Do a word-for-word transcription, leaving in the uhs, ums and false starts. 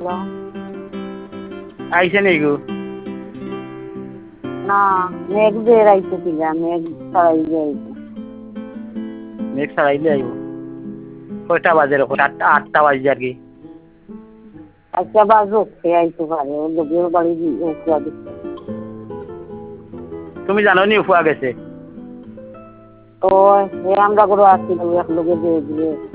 আইছে নি গো না মেঘ বের আইছে কিনা মেঘ ছাড়াইলে আইছে মেঘ ছাড়াইলে আইব কয়টা বাজে রকম আটটা আটটা বাজে আর কি আচ্ছা বাজো সে আইতে পারে ওর লোকের বাড়ি উফরা দিচ্ছে তুমি জানো নি উফা গেছে তো আমরা করে আসছি এক লোকে দিয়ে দিয়ে